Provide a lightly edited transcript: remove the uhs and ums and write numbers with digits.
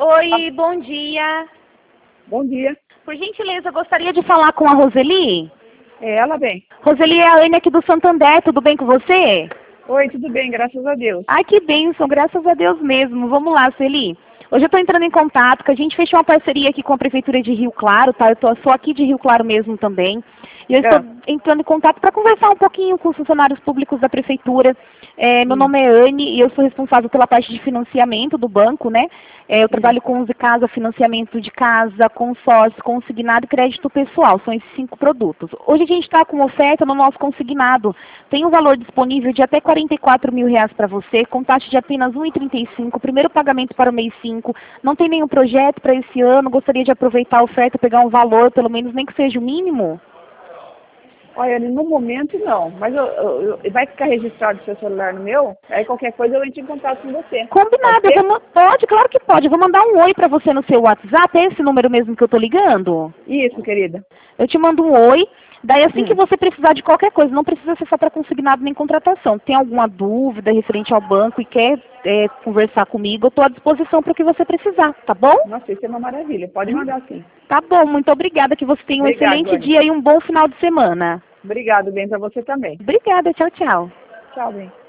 Oi, bom dia. Bom dia. Por gentileza, gostaria de falar com a Roseli. É ela, bem. Roseli, é a Anne aqui do Santander, tudo bem com você? Oi, tudo bem, graças a Deus. Ai, que bênção, graças a Deus mesmo. Vamos lá, Celi. Hoje eu estou entrando em contato, que a gente fechou uma parceria aqui com a Prefeitura de Rio Claro, tá? Eu sou aqui de Rio Claro mesmo também. E eu estou entrando em contato para conversar um pouquinho com os funcionários públicos da Prefeitura. Meu nome é Anne e eu sou responsável pela parte de financiamento do banco, né? Eu trabalho com Uso Casa, financiamento de casa, consórcio, consignado e crédito pessoal. São esses 5 produtos. Hoje a gente está com oferta no nosso consignado. Tem um valor disponível de até R$ 44 mil para você, com taxa de apenas 1,35, primeiro pagamento para o mês 5. Não tem nenhum projeto para esse ano, gostaria de aproveitar a oferta, pegar um valor, pelo menos nem que seja o mínimo? Olha, no momento não, mas vai ficar registrado o seu celular no meu, aí qualquer coisa eu entro em contato com você. Combinado, pode, claro que pode. Eu vou mandar um oi para você no seu WhatsApp, é esse número mesmo que eu tô ligando? Isso, querida. Eu te mando um oi, daí assim que você precisar de qualquer coisa, não precisa ser só para consignado nem contratação. Tem alguma dúvida referente ao banco e quer conversar comigo, eu estou à disposição para o que você precisar, tá bom? Nossa, isso é uma maravilha, pode mandar sim. Tá bom, muito obrigada, que você tenha um excelente dia e um bom final de semana. Obrigado, bem, para você também. Obrigada, tchau, tchau. Tchau, bem.